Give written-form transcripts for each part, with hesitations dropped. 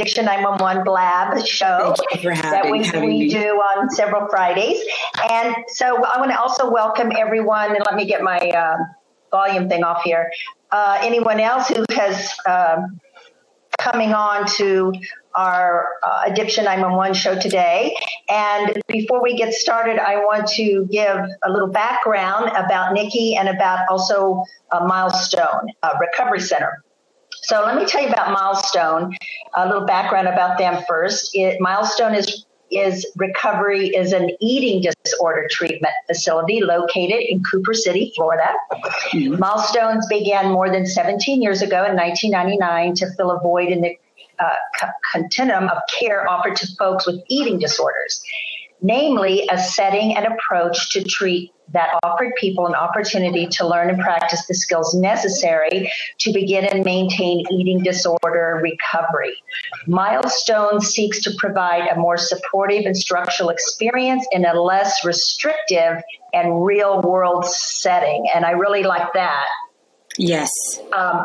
Addiction 911 Blab show that we do on several Fridays. And so I want to also welcome everyone, and let me get my volume thing off here. Anyone else who has coming on to our Addiction 911 show today. And before we get started, I want to give a little background about Nikki and about also Milestone Recovery Center. So let me tell you about Milestone, a little background about them first. Milestone is an eating disorder treatment facility located in Cooper City, Florida. Mm-hmm. Milestones began more than 17 years ago in 1999 to fill a void in the continuum of care offered to folks with eating disorders, namely a setting and approach to treat that offered people an opportunity to learn and practice the skills necessary to begin and maintain eating disorder recovery. Milestone seeks to provide a more supportive and structural experience in a less restrictive and real-world setting. And I really like that. Yes. I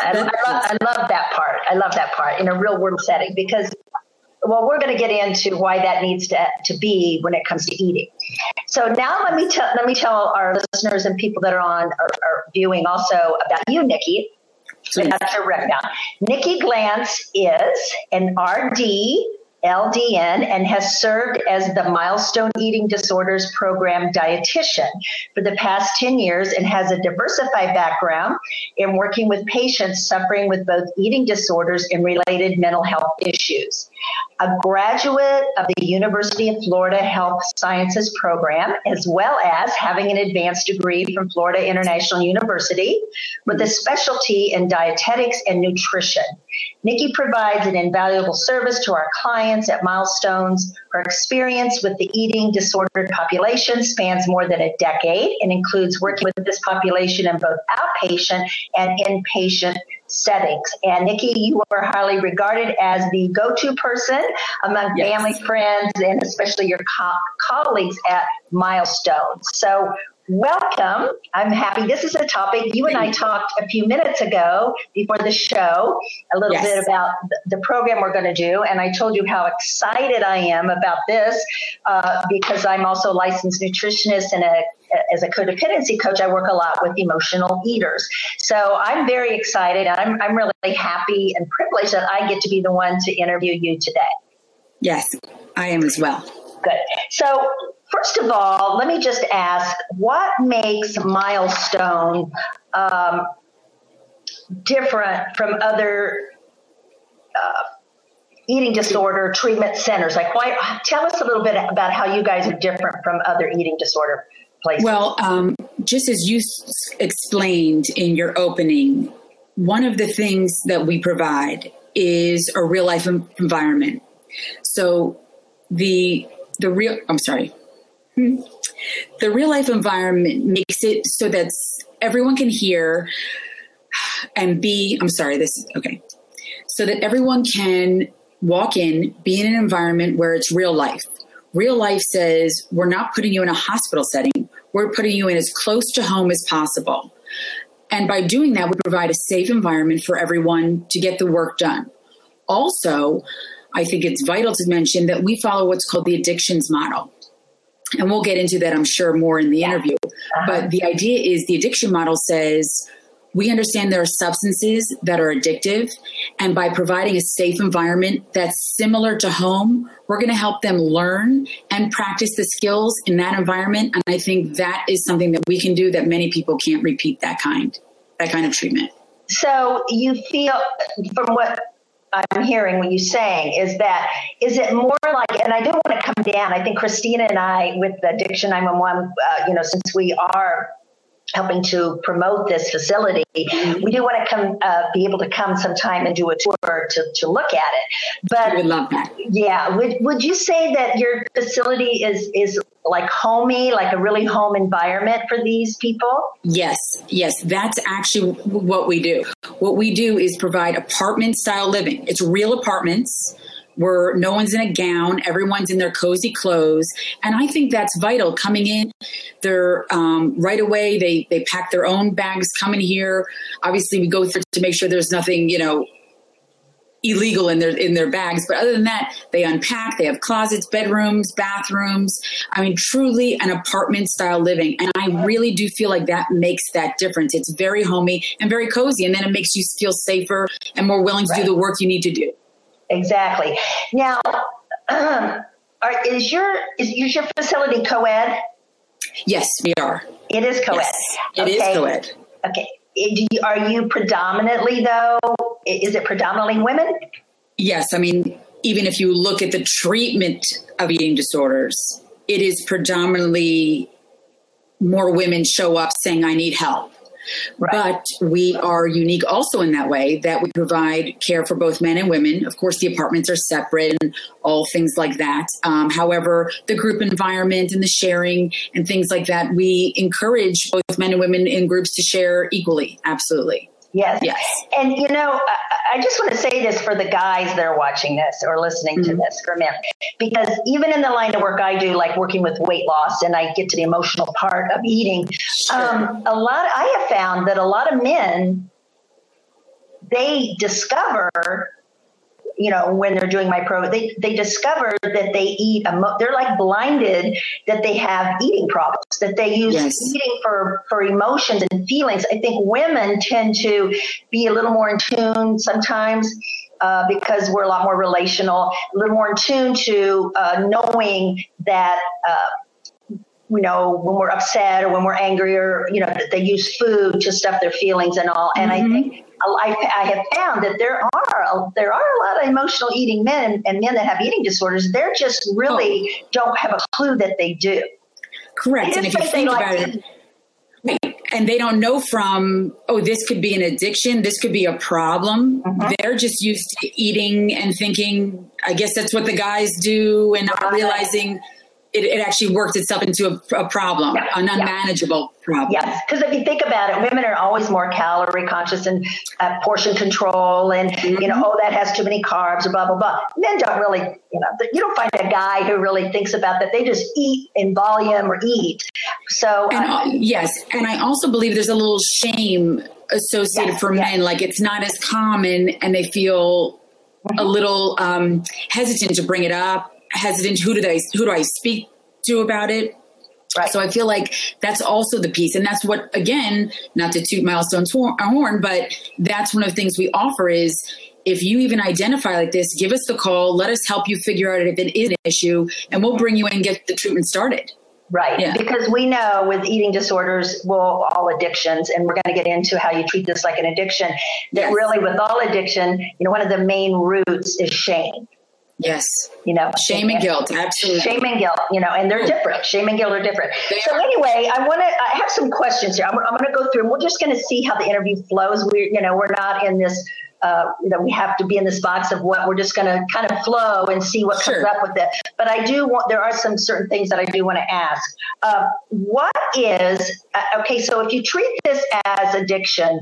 love that part. I love that part in a real-world setting because we're going to get into why that needs to be when it comes to eating. So now let me tell our listeners and people that are viewing also about you, Nikki. That's your rundown. Nikki Glantz is an RD, LDN, and has served as the Milestone Eating Disorders Program dietitian for the past 10 years and has a diversified background in working with patients suffering with both eating disorders and related mental health issues. A graduate of the University of Florida Health Sciences program, as well as having an advanced degree from Florida International University with a specialty in dietetics and nutrition. Nikki provides an invaluable service to our clients at Milestones. Her experience with the eating disordered population spans more than a decade and includes working with this population in both outpatient and inpatient settings. And Nikki, you are highly regarded as the go-to person among family, friends, and especially your colleagues at Milestones. So welcome. I'm happy. This is a topic you and I talked a few minutes ago before the show, a little bit about the program we're going to do. And I told you how excited I am about this because I'm also a licensed nutritionist and as a codependency coach, I work a lot with emotional eaters. So I'm very excited. I'm really happy and privileged that I get to be the one to interview you today. Yes, I am as well. Good. So first of all, let me just ask, what makes Milestone different from other eating disorder treatment centers? Like, tell us a little bit about how you guys are different from other eating disorder places. Well, just as you explained in your opening, one of the things that we provide is a real life environment. So the real life environment makes it so that everyone can hear and so that everyone can walk in, be in an environment where it's real life. Real life says we're not putting you in a hospital setting. We're putting you in as close to home as possible. And by doing that, we provide a safe environment for everyone to get the work done. Also, I think it's vital to mention that we follow what's called the addictions model. And we'll get into that, I'm sure, more in the interview. But the idea is the addiction model says we understand there are substances that are addictive. And by providing a safe environment that's similar to home, we're going to help them learn and practice the skills in that environment. And I think that is something that we can do that many people can't repeat that kind of treatment. So you feel, from what I'm hearing what you're saying, is it more like, and I do want to come down, I think Christina and I with the Addiction 911, since we are helping to promote this facility, we do want to be able to come sometime and do a tour to look at it. But I would love that. Yeah. Would you say that your facility is like homey, like a really home environment for these people? Yes. That's actually what we do. What we do is provide apartment style living. It's real apartments where no one's in a gown, everyone's in their cozy clothes. And I think that's vital. Coming in, they're right away, they pack their own bags, come in here. Obviously, we go through to make sure there's nothing, illegal in their bags. But other than that, they unpack, they have closets, bedrooms, bathrooms. I mean, truly an apartment style living. And I really do feel like that makes that difference. It's very homey and very cozy. And then it makes you feel safer and more willing to do the work you need to do. Exactly. Now, is your facility co-ed? Yes, we are. It is co-ed. Yes, it is co-ed. Okay. Are you predominantly, though, is it predominantly women? Yes. I mean, even if you look at the treatment of eating disorders, it is predominantly more women show up saying, I need help. Right. But we are unique also in that way that we provide care for both men and women. Of course, the apartments are separate and all things like that. However, the group environment and the sharing and things like that, we encourage both men and women in groups to share equally. Absolutely. Yes. Yes. And, you know, I just want to say this for the guys that are watching this or listening to this for men, because even in the line of work I do, like working with weight loss, and I get to the emotional part of eating, I have found that a lot of men, they discover, you know, when they're doing my program, they discover that they eat, they're like blinded that they have eating problems, that they use eating for emotions and feelings. I think women tend to be a little more in tune sometimes because we're a lot more relational, a little more in tune to knowing that, you know, when we're upset or when we're angry or, you know, that they use food to stuff their feelings and all. And I think I have found that there are a lot of emotional eating men and men that have eating disorders. They're just really don't have a clue that they do. Correct. And if you think about it, and they don't know from, this could be an addiction. This could be a problem. They're just used to eating and thinking, I guess that's what the guys do, and not realizing it actually worked itself into a problem, an unmanageable problem. Yes, because if you think about it, women are always more calorie conscious and portion control and, you know, that has too many carbs or blah, blah, blah. Men don't really, you know, you don't find a guy who really thinks about that. They just eat in volume or eat. So, yes. And I also believe there's a little shame associated for men. Like it's not as common and they feel a little hesitant to bring it up. Hesitant. Who do I speak to about it? Right. So I feel like that's also the piece. And that's what, again, not to toot Milestone's horn, but that's one of the things we offer is if you even identify like this, give us the call, let us help you figure out if it is an issue, and we'll bring you in and get the treatment started. Right. Yeah. Because we know with eating disorders, all addictions, and we're going to get into how you treat this like an addiction, that really with all addiction, you know, one of the main roots is shame. Yes. You know, shame and guilt. Absolutely. Shame and guilt, you know, and they're different. Shame and guilt are different. Anyway, I have some questions here. I'm going to go through and we're just going to see how the interview flows. We're not in this, we have to be in this box of what we're just going to kind of flow and see what comes up with it. But there are some certain things that I do want to ask. What is, so if you treat this as addiction,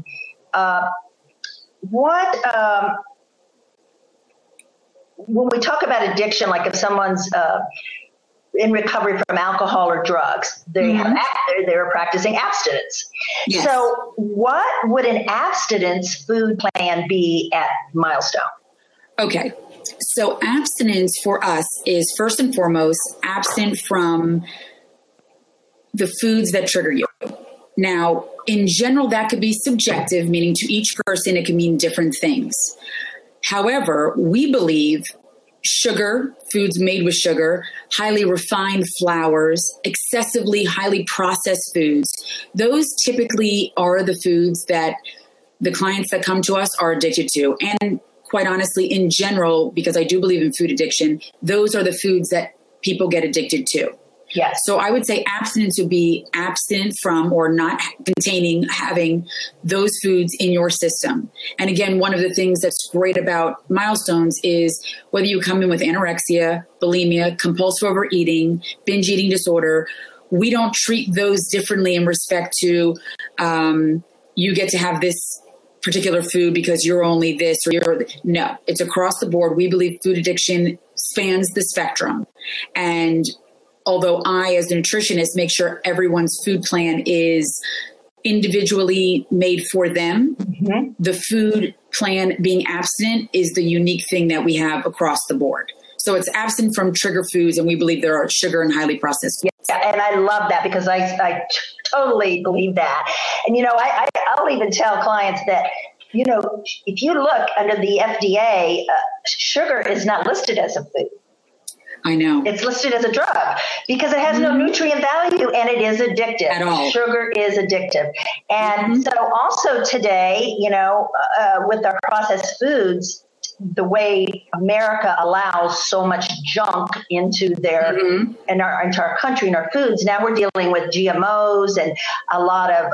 when we talk about addiction, like if someone's in recovery from alcohol or drugs, they're practicing abstinence. Yes. So what would an abstinence food plan be at Milestone? Okay. So abstinence for us is first and foremost absent from the foods that trigger you. Now, in general, that could be subjective, meaning to each person, it can mean different things. However, we believe sugar, foods made with sugar, highly refined flours, excessively highly processed foods, those typically are the foods that the clients that come to us are addicted to. And quite honestly, in general, because I do believe in food addiction, those are the foods that people get addicted to. Yes. So I would say abstinence would be abstinent from or not having those foods in your system. And again, one of the things that's great about Milestones is whether you come in with anorexia, bulimia, compulsive overeating, binge eating disorder, we don't treat those differently in respect to you get to have this particular food because you're only this or no, it's across the board. We believe food addiction spans the spectrum. And although I, as a nutritionist, make sure everyone's food plan is individually made for them, the food plan being abstinent is the unique thing that we have across the board. So it's absent from trigger foods, and we believe there are sugar and highly processed foods. Yeah, and I love that because I totally believe that. And, I'll even tell clients that, if you look under the FDA, sugar is not listed as a food. I know. It's listed as a drug because it has no nutrient value and it is addictive. At all. Sugar is addictive. And so also today, with our processed foods, the way America allows so much junk into their into our country and our foods. Now we're dealing with GMOs and a lot of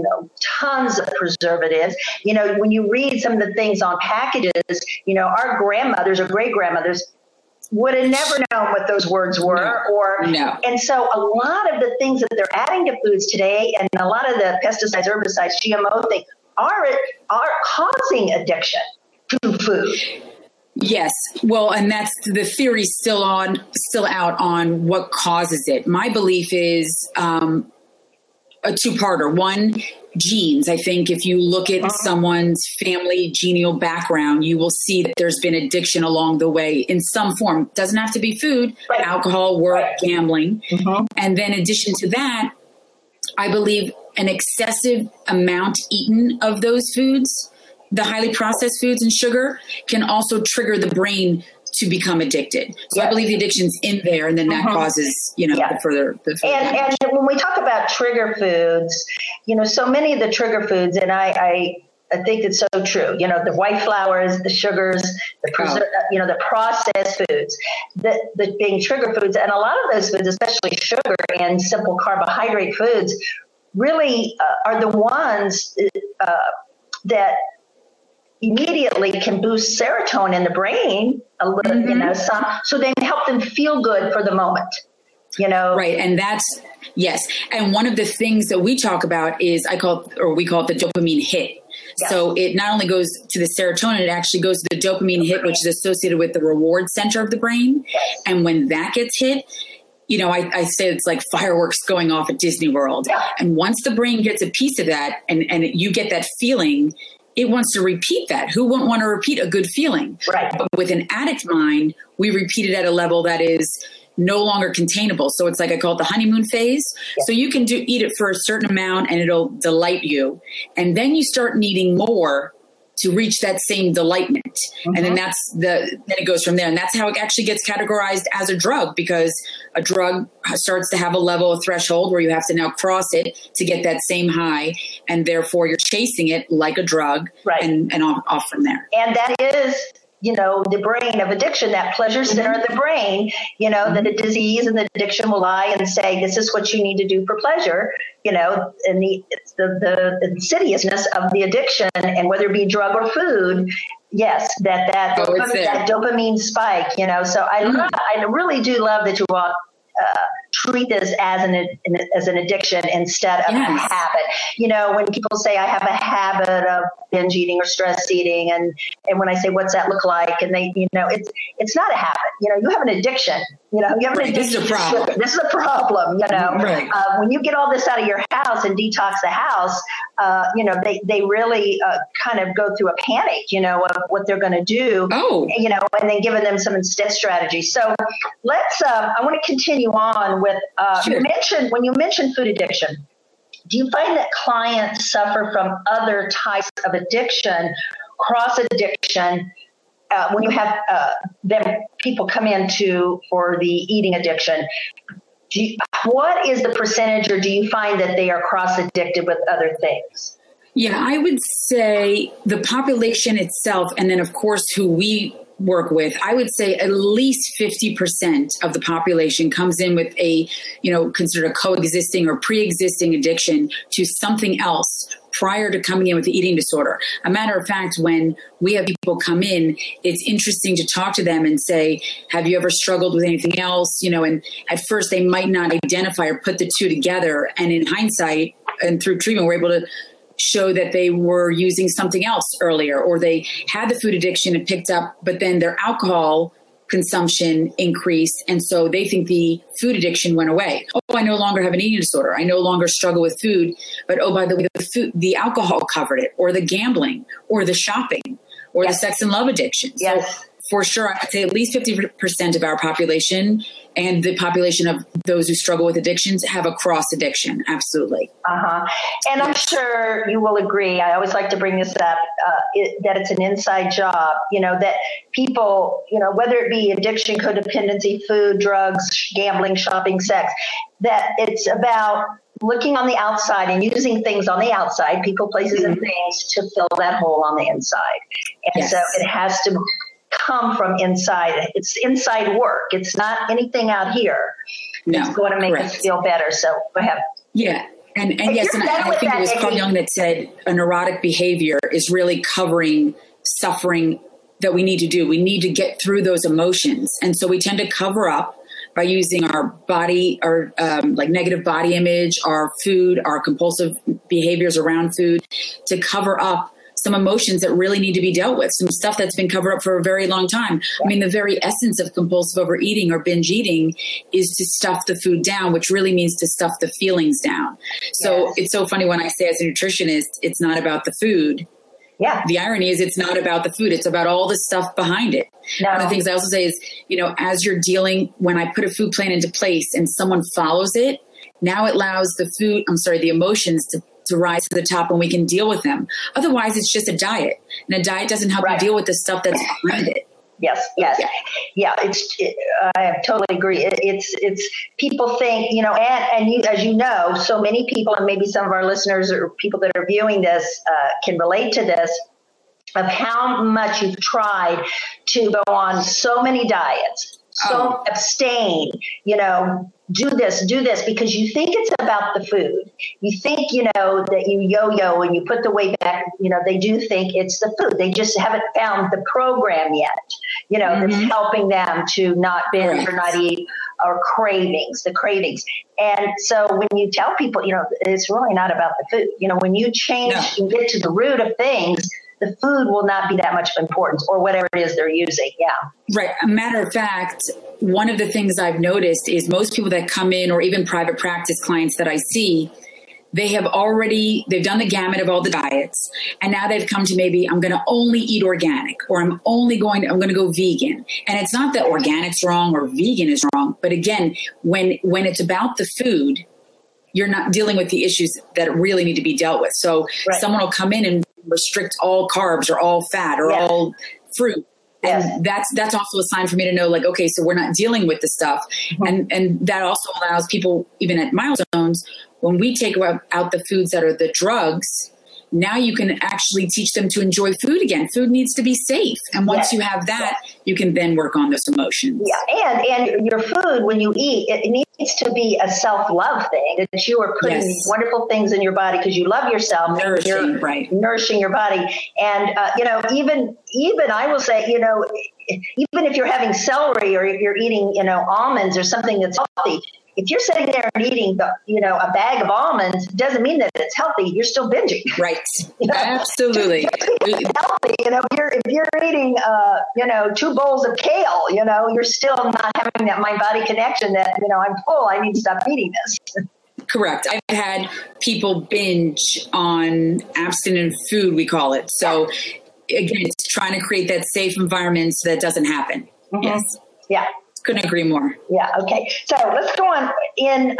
tons of preservatives. When you read some of the things on packages, our grandmothers or great grandmothers would have never known what those words were. And so a lot of the things that they're adding to foods today and a lot of the pesticides, herbicides, GMO things are causing addiction to food. Yes. Well, and that's the theory still out on what causes it. My belief is a two-parter. One, genes. I think if you look at someone's family genial background, you will see that there's been addiction along the way in some form. It doesn't have to be food, alcohol, work, gambling. And then in addition to that, I believe an excessive amount eaten of those foods, the highly processed foods and sugar, can also trigger the brain to become addicted. So I believe the addiction's in there, and then that causes, the further. And when we talk about trigger foods, so many of the trigger foods, and I think it's so true. The white flours, the sugars, the processed foods, the being trigger foods, and a lot of those foods, especially sugar and simple carbohydrate foods, really are the ones that immediately can boost serotonin in the brain a little, so they help them feel good for the moment, Right. And that's, yes. And one of the things that we talk about is we call it the dopamine hit. Yes. So it not only goes to the serotonin, it actually goes to the dopamine hit, which is associated with the reward center of the brain. Yes. And when that gets hit, I say it's like fireworks going off at Disney World. Yeah. And once the brain gets a piece of that and you get that feeling, it wants to repeat that. Who wouldn't want to repeat a good feeling? Right. But with an addict mind, we repeat it at a level that is no longer containable. So it's like I call it the honeymoon phase. Yeah. So you can eat it for a certain amount and it'll delight you. And then you start needing more to reach that same delightment. And then then it goes from there. And that's how it actually gets categorized as a drug, because a drug starts to have a level of threshold where you have to now cross it to get that same high. And therefore you're chasing it like a drug, and off from there. And that is, the brain of addiction, that pleasure center of the brain, that the disease and the addiction will lie and say, this is what you need to do for pleasure, and it's the insidiousness of the addiction, and whether it be drug or food, yes, that dopamine spike, so I really do love that you all treat this as an addiction instead of a habit. When people say I have a habit of binge eating or stress eating, and when I say what's that look like, and they, it's not a habit. You have an addiction. You have an addiction. This is a problem. This is a problem. When you get all this out of your house and detox the house, they really kind of go through a panic, of what they're going to do. And then giving them some instead strategies. So let's. I want to continue on with. When you mentioned food addiction, do you find that clients suffer from other types of addiction, cross addiction, when you have people come in for the eating addiction? What is the percentage, or do you find that they are cross addicted with other things? Yeah, I would say the population itself, and then of course who we work with, I would say at least 50% of the population comes in with a, considered a coexisting or pre-existing addiction to something else prior to coming in with the eating disorder. A matter of fact, when we have people come in, it's interesting to talk to them and say, have you ever struggled with anything else? And at first they might not identify or put the two together. And in hindsight and through treatment, we're able to show that they were using something else earlier, or they had the food addiction and picked up, but then their alcohol consumption increased. And so they think the food addiction went away. Oh, I no longer have an eating disorder. I no longer struggle with food, but oh, by the way, the alcohol covered it, or the gambling, or the shopping. or the sex and love addiction. Yes. So for sure, I would say at least 50% of our population and the population of those who struggle with addictions have a cross addiction. Absolutely. And I'm sure you will agree. I always like to bring this up, that it's an inside job, that people, whether it be addiction, codependency, food, drugs, gambling, shopping, sex, that it's about looking on the outside and using things on the outside, people, places, and things to fill that hole on the inside. And so it has to come from inside. It's inside work. It's not anything out here. It's going to make us feel better. So go ahead. Yeah. And yes, and I think it was Carl Jung that said a neurotic behavior is really covering suffering that we need to do. We need to get through those emotions. And so we tend to cover up by using our body, our like negative body image, our food, our compulsive behaviors around food to cover up some emotions that really need to be dealt with, some stuff that's been covered up for a very long time. I mean, the very essence of compulsive overeating or binge eating is to stuff the food down, which really means to stuff the feelings down. So it's so funny when I say as a nutritionist, it's not about the food. Yeah. The irony is it's not about the food. It's about all the stuff behind it. One of the things I also say is, as you're dealing, when I put a food plan into place and someone follows it, now it allows the emotions to rise to the top and we can deal with them. Otherwise, it's just a diet. And a diet doesn't help you deal with the stuff that's behind it. Yes. I totally agree. It's people think, and you, as you know, so many people, and maybe some of our listeners or people that are viewing this can relate to this, of how much you've tried to go on so many diets, abstain, do this because you think it's about the food. You think, that you yo-yo and you put the weight back, they do think it's the food. They just haven't found the program yet, that's helping them to not binge or not eat, or the cravings. And so when you tell people, it's really not about the food. When you change and get to the root of things, the food will not be that much of importance or whatever it is they're using. Yeah. Right. A matter of fact, one of the things I've noticed is most people that come in, or even private practice clients that I see, they've done the gamut of all the diets. And now they've come to maybe I'm going to only eat organic, or I'm going to go vegan. And it's not that organic's wrong or vegan is wrong. But again, when it's about the food, you're not dealing with the issues that really need to be dealt with. So someone will come in and restrict all carbs or all fat or all fruit. And that's also a sign for me to know, like, okay, so we're not dealing with the stuff. And that also allows people, even at Milestones, when we take out the foods that are the drugs, now you can actually teach them to enjoy food again. Food needs to be safe. And once you have that, you can then work on those emotions. Yeah. And your food, when you eat, it needs to be a self-love thing, that you are putting these wonderful things in your body because you love yourself. Nourishing your body. And, even I will say, even if you're having celery or if you're eating, almonds or something that's healthy, if you're sitting there and eating, a bag of almonds, it doesn't mean that it's healthy. You're still binging. Right. Absolutely. Healthy. If you're eating, 2 bowls of kale, you're still not having that mind-body connection that, I'm full. I need to stop eating this. Correct. I've had people binge on abstinent food, we call it. So again, it's trying to create that safe environment so that doesn't happen. Yes. Yeah. Couldn't agree more. Yeah. Okay. So let's go on in,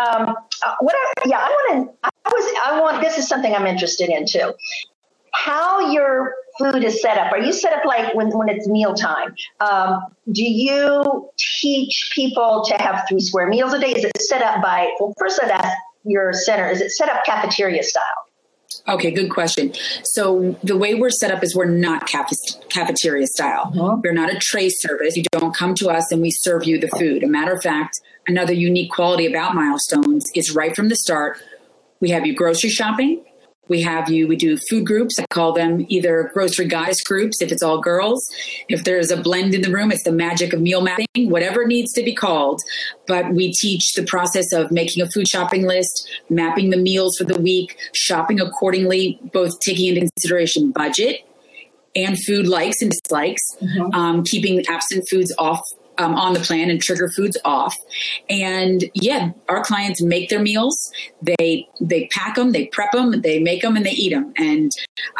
this is something I'm interested in too. How your food is set up. Are you set up like when it's mealtime? Do you teach people to have 3 square meals a day? Is it set up first I'd ask your center, is it set up cafeteria style? Okay, good question. So the way we're set up is we're not cafeteria style. We're not a tray service. You don't come to us and we serve you the food. A matter of fact, another unique quality about Milestones is right from the start, we have you grocery shopping. We do food groups. I call them either grocery goddess groups if it's all girls. If there's a blend in the room, it's the magic of meal mapping, whatever it needs to be called. But we teach the process of making a food shopping list, mapping the meals for the week, shopping accordingly, both taking into consideration budget and food likes and dislikes, keeping absent foods off on the plan and trigger foods off. And yeah, our clients make their meals. They pack them, they prep them, they make them, and they eat them. And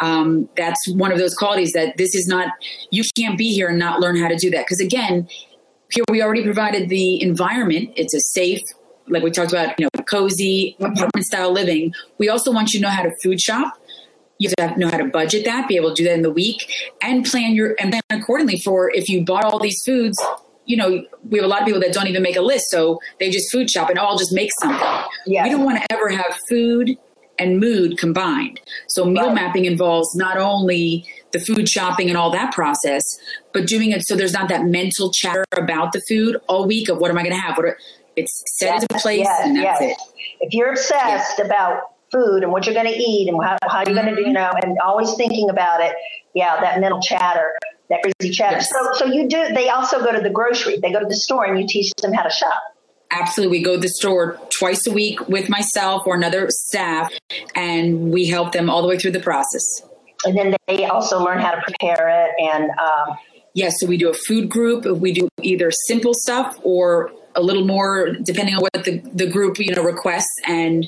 that's one of those qualities that this is not, you can't be here and not learn how to do that. Because again, here we already provided the environment. It's a safe, like we talked about, cozy apartment style living. We also want you to know how to food shop. You have to know how to budget that, be able to do that in the week, and plan accordingly for if you bought all these foods. We have a lot of people that don't even make a list, so they just food shop and I'll just make something. Yes. We don't want to ever have food and mood combined. So meal mapping involves not only the food shopping and all that process, but doing it so there's not that mental chatter about the food all week of what am I going to have? It's set into place and that's it. If you're obsessed about food and what you're going to eat and how you're going to do, and always thinking about it, that mental chatter, that crazy chatter. Yes. So they also go to the grocery. They go to the store and you teach them how to shop. Absolutely. We go to the store twice a week with myself or another staff, and we help them all the way through the process. And then they also learn how to prepare it. And yes, so we do a food group. We do either simple stuff or a little more, depending on what the group requests. And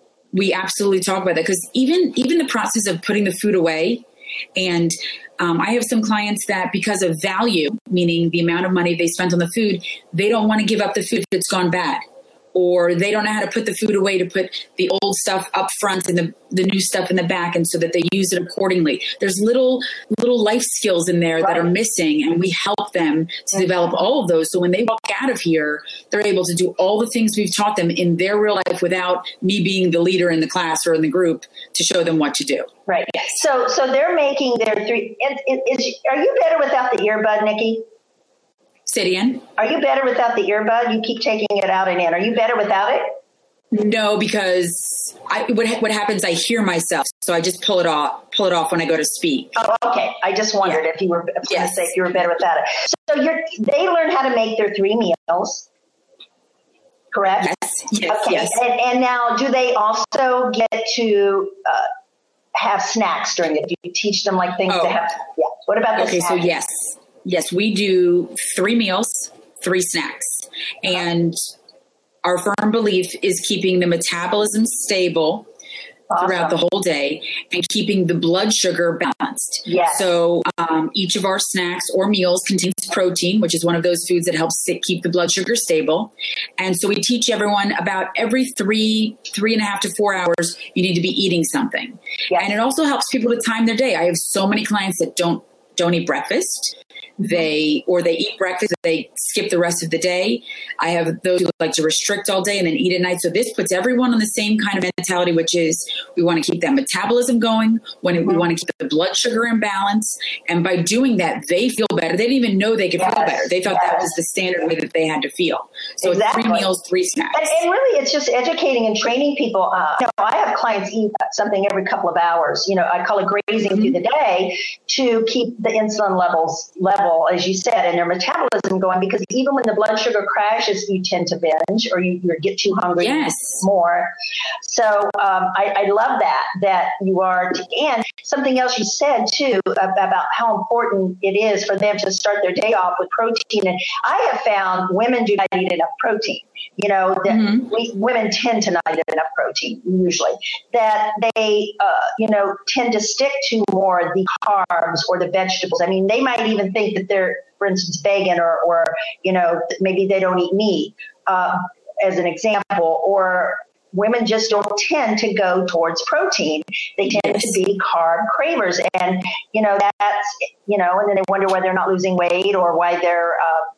we absolutely talk about that, because even the process of putting the food away, and I have some clients that because of value, meaning the amount of money they spent on the food, they don't want to give up the food if it's gone bad, or they don't know how to put the food away to put the old stuff up front and the new stuff in the back, and so that they use it accordingly. There's little life skills in there that are missing, and we help them to develop all of those. So when they walk out of here, they're able to do all the things we've taught them in their real life without me being the leader in the class or in the group to show them what to do. Right. So they're making their three. Are you better without the earbud, Nikki? Say it again. Are you better without the earbud? You keep taking it out and in. Are you better without it? No, because what happens, I hear myself, so I just pull it off when I go to speak. Oh, okay. I just wondered if you were going to say if you were better without it. So they learn how to make their 3 meals, correct? Yes. Okay. Yes. And now, do they also get to have snacks during it? Do you teach them like things to have? Yeah. What about the snacks? Okay, so yes, we do 3 meals, 3 snacks, and our firm belief is keeping the metabolism stable throughout the whole day and keeping the blood sugar balanced. Yes. So each of our snacks or meals contains protein, which is one of those foods that helps keep the blood sugar stable. And so we teach everyone about every 3.5 to 4 hours, you need to be eating something. Yes. And it also helps people to time their day. I have so many clients that don't eat breakfast. They eat breakfast, they skip the rest of the day. I have those who like to restrict all day and then eat at night. So this puts everyone on the same kind of mentality, which is we want to keep that metabolism going, we want to keep the blood sugar in balance. And by doing that, they feel better. They didn't even know they could feel better. They thought that was the standard way that they had to feel. So it's 3 meals, 3 snacks. And really, it's just educating and training people. I have clients eat something every couple of hours. I call it grazing through the day to keep the insulin level, as you said, and their metabolism going, because even when the blood sugar crashes, you tend to binge or you get too hungry more. So I love that you are. And something else you said too about how important it is for them to start their day off with protein. And I have found women do not eat enough protein. Women tend to not eat enough protein usually, that they, tend to stick to more the carbs or the vegetables. I mean, they might even think that they're, for instance, vegan or maybe they don't eat meat, as an example, or women just don't tend to go towards protein. They tend to be carb cravers. And, that's, and then they wonder why they're not losing weight or why they're,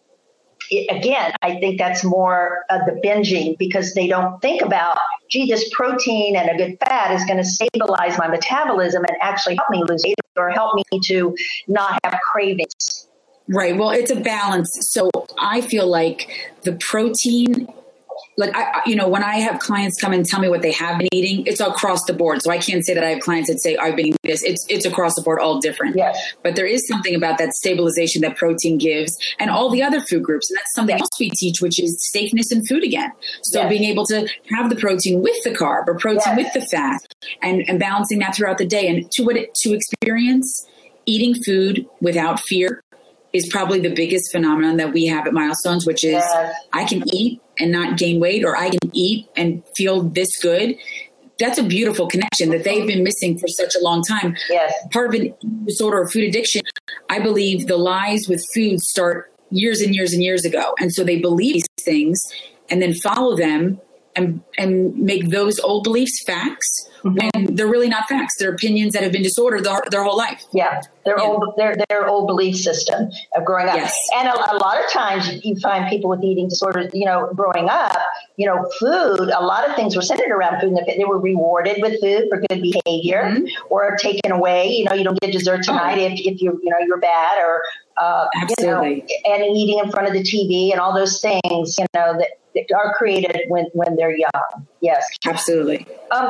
again, I think that's more of the binging, because they don't think about, this protein and a good fat is going to stabilize my metabolism and actually help me lose weight or help me to not have cravings. Right. Well, it's a balance. So I feel like the protein, like, when I have clients come and tell me what they have been eating, it's across the board. So I can't say that I have clients that say I've been eating this. It's across the board, all different. Yes. But there is something about that stabilization that protein gives, and all the other food groups. And that's something else we teach, which is safeness in food again. So being able to have the protein with the carb or protein with the fat and balancing that throughout the day, and to experience eating food without fear, is probably the biggest phenomenon that we have at Milestones, which is I can eat and not gain weight, or I can eat and feel this good. That's a beautiful connection that they've been missing for such a long time. Yes. Part of an eating disorder or food addiction, I believe the lies with food start years and years and years ago. And so they believe these things and then follow them and make those old beliefs facts when they're really not facts. They're opinions that have been disordered their whole life. Yeah, their old belief system of growing up. Yes. And a lot of times you find people with eating disorders, growing up, food, a lot of things were centered around food. They were rewarded with food for good behavior or taken away. You don't get dessert tonight if you're bad, or absolutely. And eating in front of the TV and all those things, that are created when they're young. Yes. Absolutely.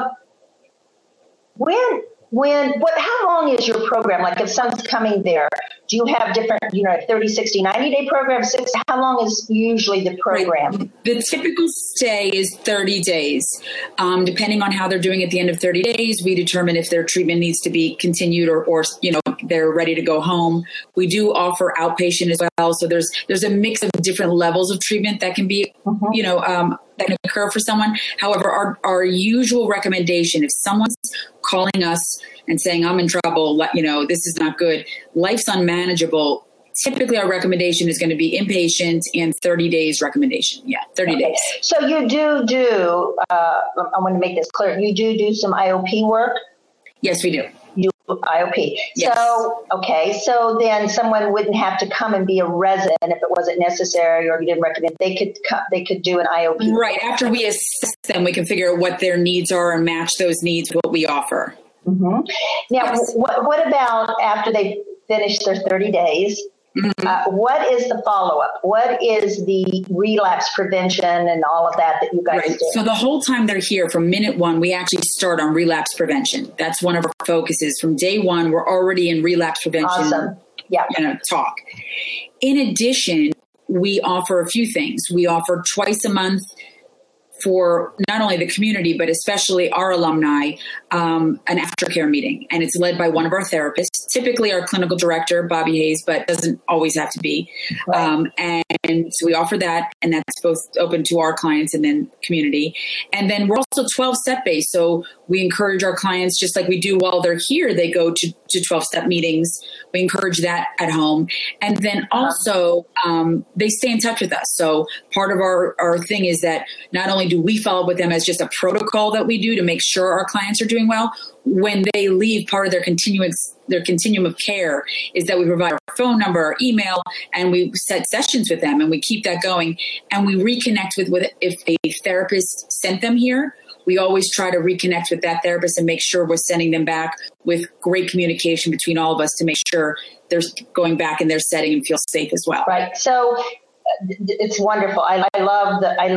How long is your program? Like if someone's coming there, do you have different, 30, 60, 90-day programs? How long is usually the program? Right. The typical stay is 30 days. Depending on how they're doing at the end of 30 days, we determine if their treatment needs to be continued or they're ready to go home. We do offer outpatient as well. So there's a mix of different levels of treatment that can be, that can occur for someone. However, our usual recommendation, if someone's calling us and saying, I'm in trouble, this is not good, life's unmanageable, typically our recommendation is going to be inpatient and 30 days recommendation. Yeah, 30 days. So you do, I want to make this clear, you do some IOP work? Yes, we do. IOP. Yes. So then someone wouldn't have to come and be a resident if it wasn't necessary or you didn't recommend. They could do an IOP. Right. After we assess them, we can figure out what their needs are and match those needs with what we offer. Mm-hmm. Now, yes. What about after they finish their 30 days? Mm-hmm. What is the follow-up? What is the relapse prevention and all of that you guys do? So the whole time they're here, from minute one, we actually start on relapse prevention. That's one of our focuses. From day one, we're already in relapse prevention. Awesome. Yeah. Talk. In addition, we offer a few things. We offer twice a month for not only the community, but especially our alumni, an aftercare meeting. And it's led by one of our therapists, typically our clinical director, Bobby Hayes, but doesn't always have to be. Right. And so we offer that, and that's both open to our clients and then community. And then we're also 12-step based. So we encourage our clients, just like we do while they're here, they go to 12-step meetings. We encourage that at home. And then also they stay in touch with us. So part of our thing is that not only do we follow up with them as just a protocol that we do to make sure our clients are doing well, when they leave, part of their continuum of care is that we provide our phone number, our email, and we set sessions with them, and we keep that going. And we reconnect with if a therapist sent them here, we always try to reconnect with that therapist and make sure we're sending them back with great communication between all of us to make sure they're going back in their setting and feel safe as well. Right. So it's wonderful. I love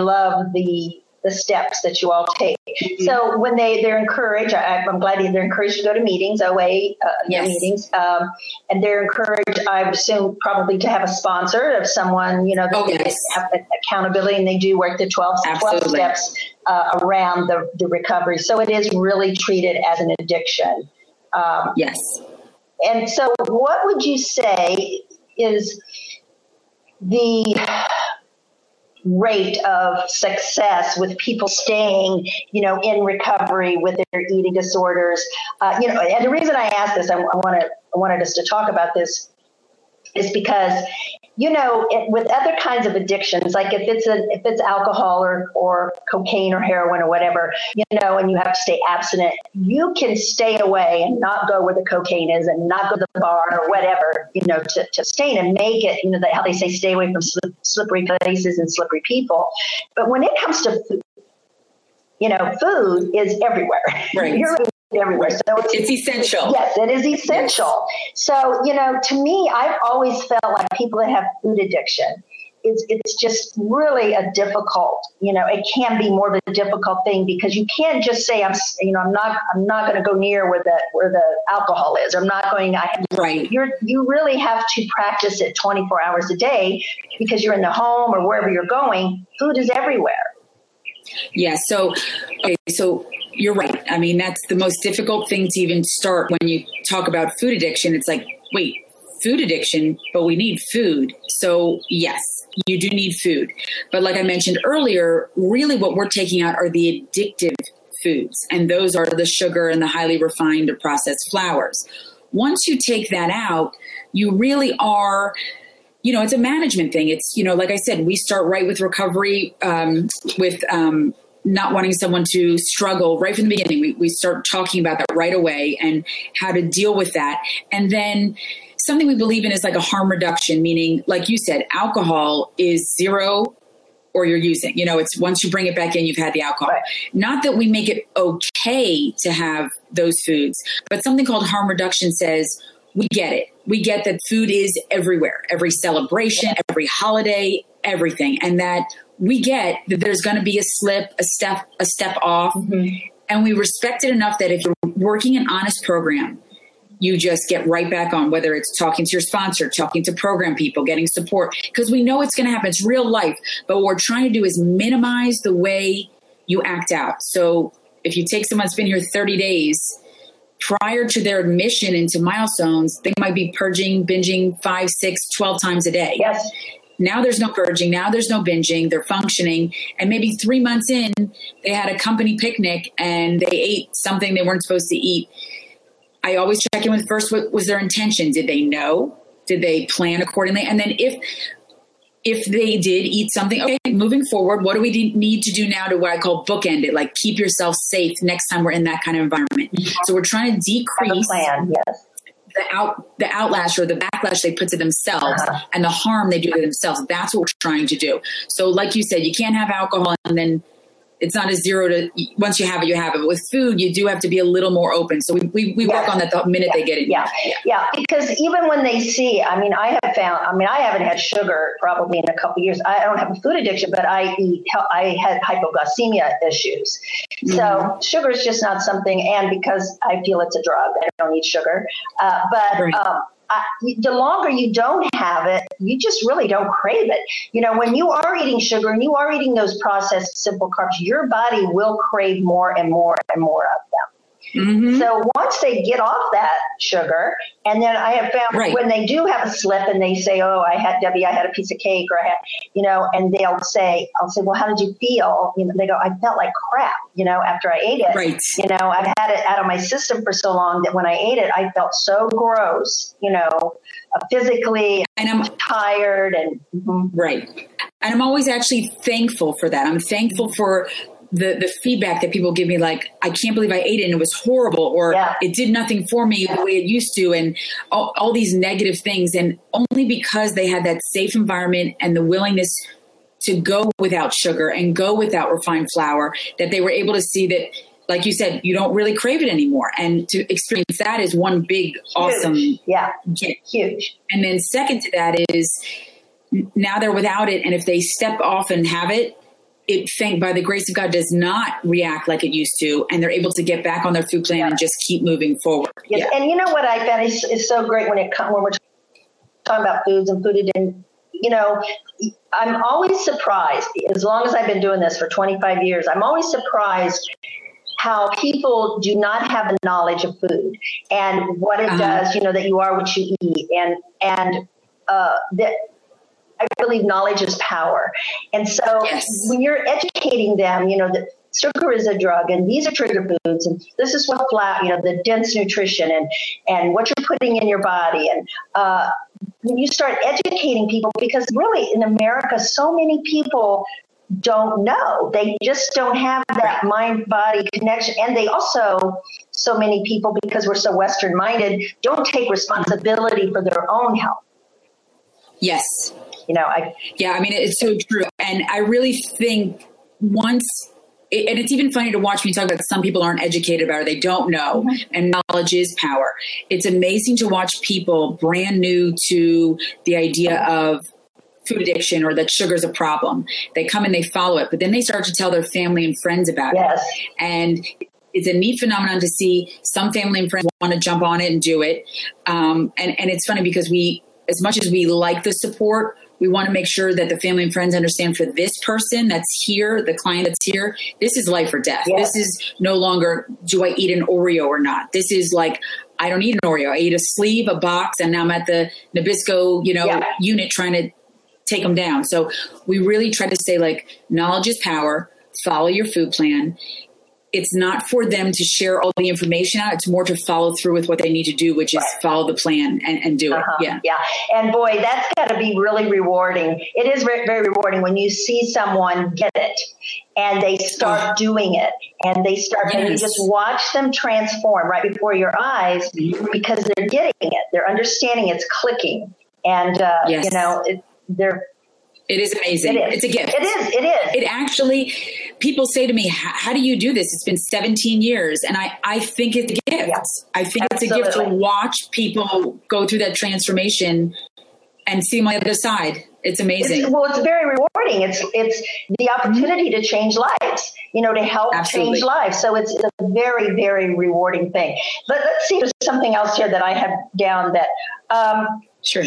the steps that you all take. Mm-hmm. So when they're encouraged, I'm glad they're encouraged to go to meetings, OA yes. meetings, and they're encouraged, I would assume, probably to have a sponsor of someone, that yes. have accountability, and they do work the 12 steps around the recovery. So it is really treated as an addiction. Yes. And so what would you say is the rate of success with people staying, in recovery with their eating disorders? And the reason I asked this, I wanted us to talk about this, is because, with other kinds of addictions, like if it's alcohol or cocaine or heroin or whatever, and you have to stay abstinent, you can stay away and not go where the cocaine is and not go to the bar or whatever, to abstain and make it, how they say, stay away from slippery places and slippery people. But when it comes to food, food is everywhere. Right. Everywhere. So it's essential. Yes, it is essential. Yes. So, to me, I've always felt like people that have food addiction, it's just really a difficult, it can be more of a difficult thing, because you can't just say, I'm not going to go near where the alcohol is. I'm not going, right. You really have to practice it 24 hours a day, because you're in the home or wherever you're going. Food is everywhere. Yeah. So you're right. I mean, that's the most difficult thing to even start when you talk about food addiction. It's like, wait, food addiction, but we need food. So yes, you do need food. But like I mentioned earlier, really what we're taking out are the addictive foods. And those are the sugar and the highly refined or processed flours. Once you take that out, you really are, it's a management thing. It's, like I said, we start right with recovery, with not wanting someone to struggle right from the beginning. We start talking about that right away and how to deal with that. And then something we believe in is like a harm reduction, meaning, like you said, alcohol is zero or you're using, it's once you bring it back in, you've had the alcohol. Right. Not that we make it okay to have those foods, but something called harm reduction says, we get it. We get that food is everywhere, every celebration, every holiday, everything. And that we get that there's going to be a slip, a step off. Mm-hmm. And we respect it enough that if you're working an honest program, you just get right back on, whether it's talking to your sponsor, talking to program people, getting support, because we know it's going to happen. It's real life. But what we're trying to do is minimize the way you act out. So if you take someone that's been here 30 days, prior to their admission into Milestones, they might be purging, binging 5, 6, 12 times a day. Yes. Now there's no purging. Now there's no binging. They're functioning. And maybe 3 months in, they had a company picnic and they ate something they weren't supposed to eat. I always check in with first, what was their intention? Did they know? Did they plan accordingly? And then if they did eat something, okay, moving forward, what do we need to do now to what I call bookend it? Like keep yourself safe next time we're in that kind of environment. Mm-hmm. So we're trying to decrease the outlash or the backlash they put to themselves and the harm they do to themselves. That's what we're trying to do. So like you said, you can't have alcohol and then it's not a zero to, once you have it, you have it. But with food, you do have to be a little more open. So we work on that the minute they get it. Yeah. Because even when they see, I haven't had sugar probably in a couple of years. I don't have a food addiction, but I had hypoglycemia issues. Mm-hmm. So sugar is just not something, and because I feel it's a drug, I don't eat sugar. The longer you don't have it, you just really don't crave it. When you are eating sugar and you are eating those processed simple carbs, your body will crave more and more and more of them. Mm-hmm. So once they get off that sugar, and then I have found when they do have a slip and they say, oh, I had a piece of cake, or I had, and I'll say, well, how did you feel? They go, I felt like crap, after I ate it. Right. I've had it out of my system for so long that when I ate it, I felt so gross, physically, and I'm tired and right. And I'm always actually thankful for that. I'm thankful for the feedback that people give me, like, I can't believe I ate it and it was horrible, or it did nothing for me the way it used to, and all these negative things. And only because they had that safe environment and the willingness to go without sugar and go without refined flour, that they were able to see that, like you said, you don't really crave it anymore. And to experience that is one big, awesome gift. Huge. And then second to that is now they're without it. And if they step off and have it, by the grace of God, does not react like it used to, and they're able to get back on their food plan and just keep moving forward. Yes. Yeah. And you know what I found is so great when we're talking about foods and food addiction. I'm always surprised, as long as I've been doing this for 25 years, I'm always surprised how people do not have a knowledge of food and what it does, that you are what you eat, and that I believe knowledge is power. And so when you're educating them, that sugar is a drug and these are trigger foods and this is what the dense nutrition and what you're putting in your body. And when you start educating people, because really in America, so many people don't know. They just don't have that mind-body connection. And they also, so many people, because we're so Western-minded, don't take responsibility for their own health. Yes. It's so true. And I really think and it's even funny to watch when you talk about some people aren't educated about it, they don't know, and knowledge is power. It's amazing to watch people brand new to the idea of food addiction or that sugar is a problem. They come and they follow it, but then they start to tell their family and friends about it. And it's a neat phenomenon to see some family and friends want to jump on it and do it. And it's funny because as much as we like the support, we want to make sure that the family and friends understand for this person that's here, the client that's here, this is life or death. This is no longer, do I eat an Oreo or not? This is like, I don't eat an Oreo. I eat a sleeve, a box, and now I'm at the Nabisco, unit trying to take them down. So we really try to say, like, knowledge is power. Follow your food plan. It's not for them to share all the information out. It's more to follow through with what they need to do, which is follow the plan and do it. Yeah. Yeah. And boy, that's got to be really rewarding. It is very, very rewarding when you see someone get it and they start doing it and they start, and you just watch them transform right before your eyes because they're getting it. They're understanding, it's clicking. And, it is amazing. It's a gift. It is. It actually, people say to me, how do you do this? It's been 17 years. And I think it's a gift. Yeah, I think it's a gift to watch people go through that transformation and see them on the other side. It's amazing. It's very rewarding. It's the opportunity to change lives, to help change lives. So it's a very, very rewarding thing. But let's see, there's something else here that I have down that sure.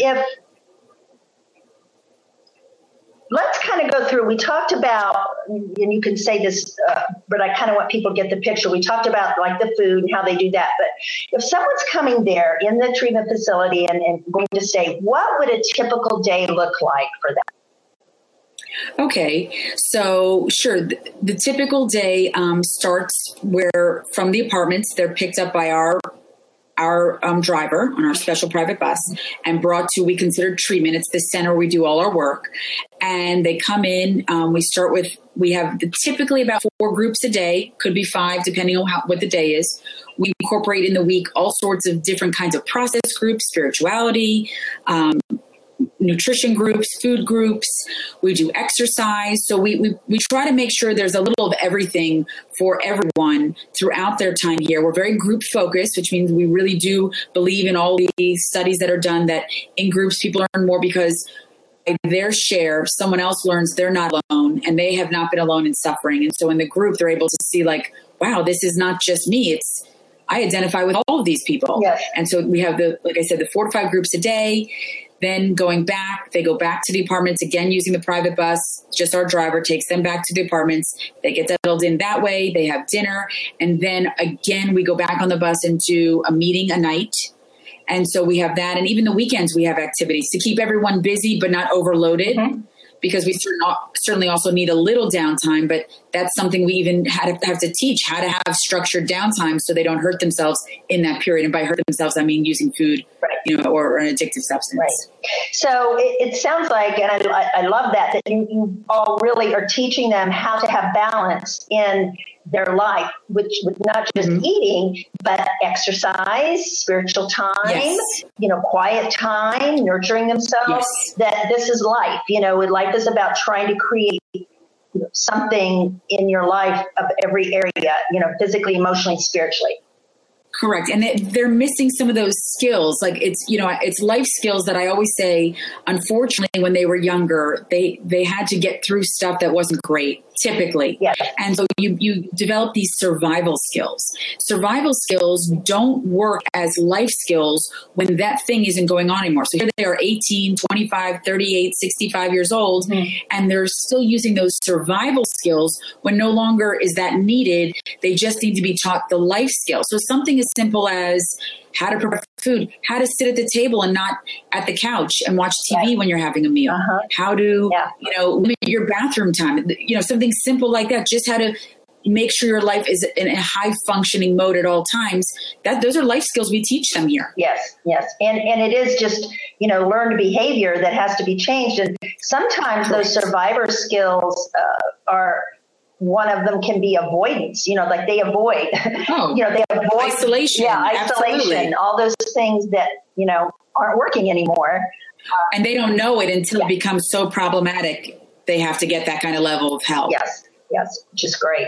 Let's kind of go through. We talked about, and you can say this, but I kind of want people to get the picture. We talked about like the food and how they do that. But if someone's coming there in the treatment facility and going to stay, what would a typical day look like for them? Okay, so sure. The typical day starts where from the apartments, they're picked up by our driver on our special private bus and brought to, we consider treatment. It's the center where we do all our work. And they come in. We have typically about 4 groups a day, could be 5, depending on what the day is. We incorporate in the week all sorts of different kinds of process groups, spirituality, nutrition groups, food groups. We do exercise. So we try to make sure there's a little of everything for everyone throughout their time here. We're very group focused, which means we really do believe in all these studies that are done that in groups people learn more because their share, someone else learns they're not alone and they have not been alone in suffering. And so in the group, they're able to see like, wow, this is not just me. I identify with all of these people. Yes. And so we have like I said, the 4 to 5 groups a day. Then going back, they go back to the apartments again using the private bus. Just our driver takes them back to the apartments. They get settled in that way. They have dinner. And then again, we go back on the bus and do a meeting a night. And so we have that. And even the weekends, we have activities to keep everyone busy but not overloaded. Mm-hmm. Because we certainly also need a little downtime, but that's something we even have to teach how to have structured downtime so they don't hurt themselves in that period. And by hurt themselves, I mean using food, or an addictive substance. Right. So it sounds like, and I love that you all really are teaching them how to have balance in their life, which with not just eating, but exercise, spiritual time, quiet time, nurturing themselves, that this is life. Life is about trying to create something in your life of every area, physically, emotionally, spiritually. Correct. And they're missing some of those skills. Like it's life skills that I always say, unfortunately, when they were younger, they had to get through stuff that wasn't great, typically. Yes. And so you develop these survival skills. Survival skills don't work as life skills when that thing isn't going on anymore. So here they are 18, 25, 38, 65 years old, and they're still using those survival skills when no longer is that needed. They just need to be taught the life skills. So something as simple as how to prepare food, how to sit at the table and not at the couch and watch TV when you're having a meal, how to, limit your bathroom time, something simple like that, just how to make sure your life is in a high functioning mode at all times. Those are life skills we teach them here. Yes. And it is just, learned behavior that has to be changed. And sometimes those survivor skills are, one of them can be avoidance, like they avoid, they avoid isolation. Yeah, isolation, absolutely. All those things that, aren't working anymore. And they don't know it until it becomes so problematic. They have to get that kind of level of help. Yes, which is great.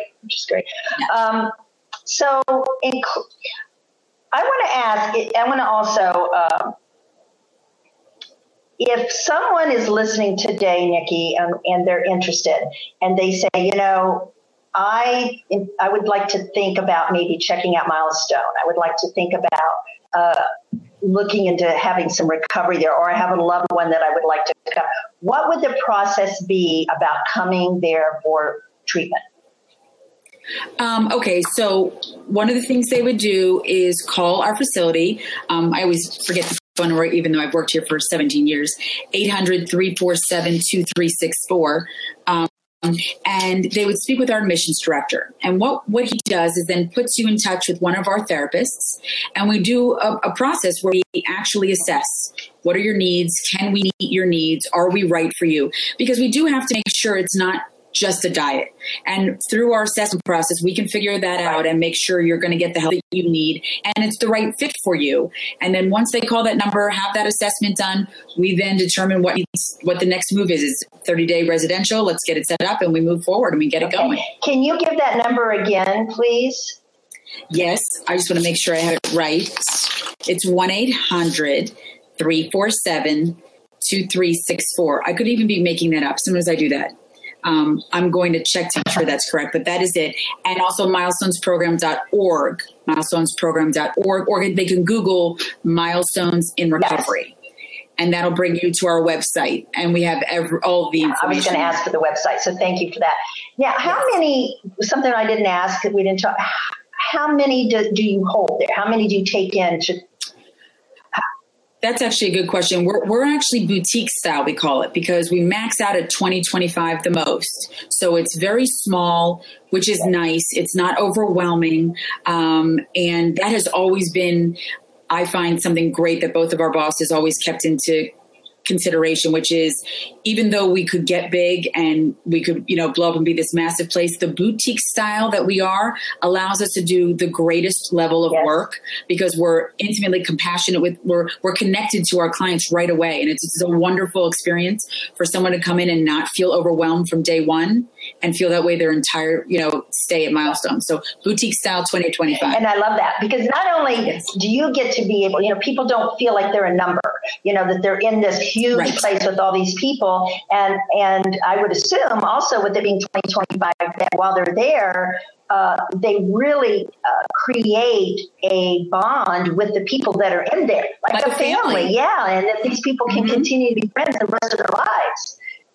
Yeah. So I want to also, if someone is listening today, Nikki, and they're interested and they say, I would like to think about maybe checking out Milestone. I would like to think about looking into having some recovery there, or I have a loved one that I would like to come. What would the process be about coming there for treatment? Okay, so one of the things they would do is call our facility. I always forget the phone number, even though I've worked here for 17 years, 800-347-2364. And they would speak with our admissions director. And what he does is then puts you in touch with one of our therapists. And we do a process where we actually assess, what are your needs? Can we meet your needs? Are we right for you? Because we do have to make sure it's not just a diet. And through our assessment process, we can figure that out and make sure you're going to get the help that you need and it's the right fit for you. And then once they call that number, have that assessment done, we then determine what the next move is. Is 30-day residential? Let's get it set up and we move forward and we get it going. Can you give that number again, please? Yes. I just want to make sure I have it right. It's 1-800-347-2364. I could even be making that up. Sometimes I do that. I'm going to check to make sure that's correct, but that is it. And also milestonesprogram.org, milestonesprogram.org, or they can Google Milestones in Recovery. Yes. And that'll bring you to our website. And we have all the information. I was going to ask for the website, so thank you for that. Now, how many, something I didn't ask that we didn't talk, how many do you hold there? How many do you take in to? That's actually a good question. We're actually boutique style, we call it, because we max out at 20, 25 the most. So it's very small, which is nice. It's not overwhelming. And that has always been, I find, something great that both of our bosses always kept into consideration, which is even though we could get big and we could, blow up and be this massive place, the boutique style that we are allows us to do the greatest level of work because we're intimately compassionate with, we're connected to our clients right away. And it's a wonderful experience for someone to come in and not feel overwhelmed from day one and feel that way their entire, stay at Milestone. So boutique style 2025. And I love that because not only do you get to be able, people don't feel like they're a number, that they're in this huge place with all these people. And I would assume also with it being 2025, that while they're there, they really create a bond with the people that are in there, like a family. Yeah. And that these people can continue to be friends the rest of their lives,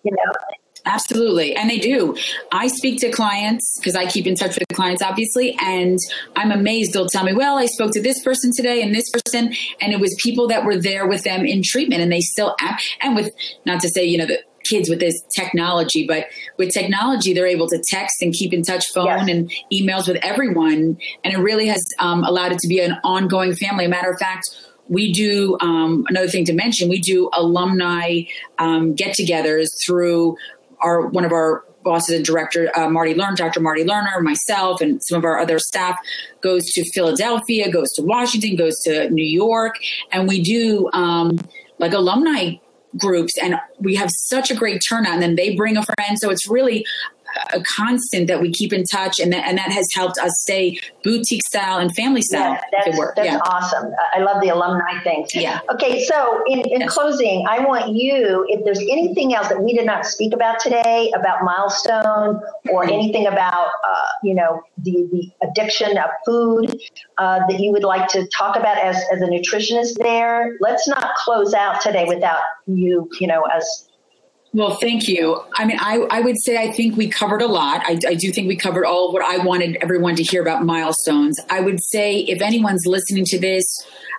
Absolutely. And they do. I speak to clients because I keep in touch with the clients, obviously, and I'm amazed. They'll tell me, well, I spoke to this person today and this person, and it was people that were there with them in treatment and they still, and with, not to say, the kids with this technology, but with technology, they're able to text and keep in touch phone and emails with everyone. And it really has allowed it to be an ongoing family. A matter of fact, we do, another thing to mention, we do alumni get-togethers through one of our bosses and director, Dr. Marty Lerner, myself, and some of our other staff goes to Philadelphia, goes to Washington, goes to New York. And we do like alumni groups and we have such a great turnout and then they bring a friend. So it's really a constant that we keep in touch and that has helped us stay boutique style and family style. That's awesome. I love the alumni thing. Yeah. Okay. So in closing, I want you, if there's anything else that we did not speak about today about Milestone or anything about, the addiction of food that you would like to talk about as a nutritionist there, let's not close out today without you, as well, thank you. I mean, I would say I think we covered a lot. I do think we covered all of what I wanted everyone to hear about Milestones. I would say if anyone's listening to this,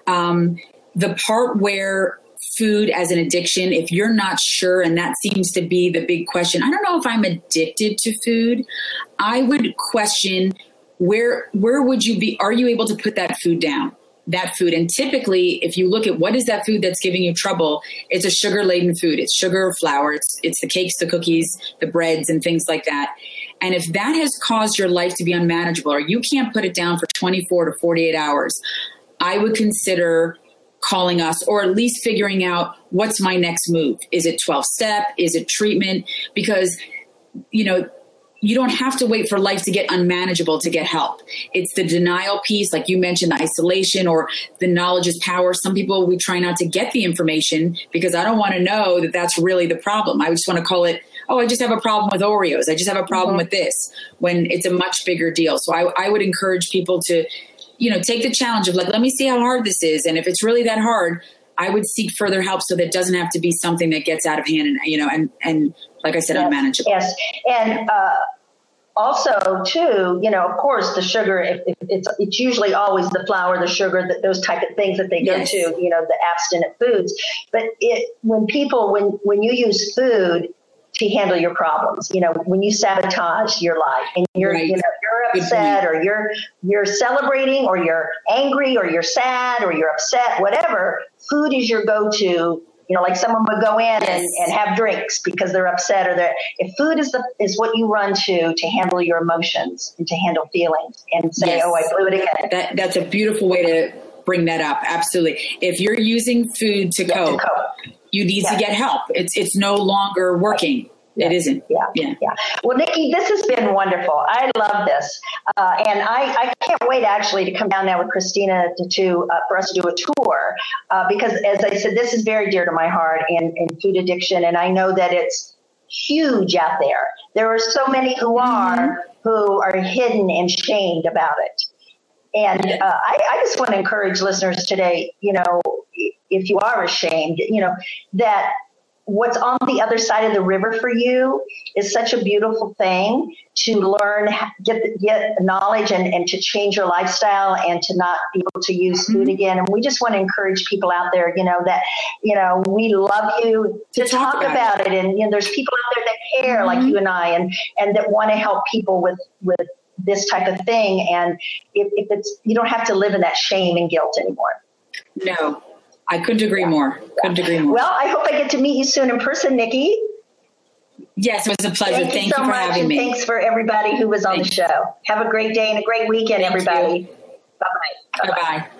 the part where food as an addiction, if you're not sure, and that seems to be the big question, I don't know if I'm addicted to food. I would question where would you be? Are you able to put that food down? That food. And typically, if you look at what is that food that's giving you trouble, it's a sugar-laden food. It's sugar or flour. It's the cakes, the cookies, the breads, and things like that. And if that has caused your life to be unmanageable, or you can't put it down for 24 to 48 hours, I would consider calling us or at least figuring out what's my next move. Is it 12-step? Is it treatment? Because, you don't have to wait for life to get unmanageable to get help. It's the denial piece, like you mentioned, the isolation or the knowledge is power. Some people, we try not to get the information because I don't want to know that that's really the problem. I just want to call it, oh, I just have a problem with Oreos. I just have a problem with this, when it's a much bigger deal. So I would encourage people to, take the challenge of like, let me see how hard this is. And if it's really that hard, I would seek further help so that it doesn't have to be something that gets out of hand and like I said, unmanageable. Yes. And also too, of course the sugar, it's usually always the flour, the sugar, those type of things that they get Yes. to, the abstinent foods. But when you use food to handle your problems, when you sabotage your life and you're, Right. You're upset or you're celebrating or you're angry or you're sad or you're upset, whatever, food is your go-to. Like someone would go in and have drinks because they're upset, or if food is what you run to handle your emotions and to handle feelings and say, Yes. oh, I blew it again. That's a beautiful way to bring that up. Absolutely. If you're using food to cope, you need to get help. It's no longer working. It isn't. Yeah. Well, Nikki, this has been wonderful. I love this. And I can't wait actually to come down there with Christina for us to do a tour. Because as I said, this is very dear to my heart in food addiction. And I know that it's huge out there. There are so many who are hidden and shamed about it. And I just want to encourage listeners today, if you are ashamed, that what's on the other side of the river for you is such a beautiful thing to learn, get knowledge and to change your lifestyle and to not be able to use food again. And we just want to encourage people out there, that, we love you to talk about it. And, there's people out there that care like you and I, and that want to help people with this type of thing. And if you don't have to live in that shame and guilt anymore. No. I couldn't agree more. Well, I hope I get to meet you soon in person, Nikki. Yes, it was a pleasure. Thank you so for much, having me. Thanks for everybody who was on the show. Have a great day and a great weekend, everybody. Bye-bye. Bye-bye.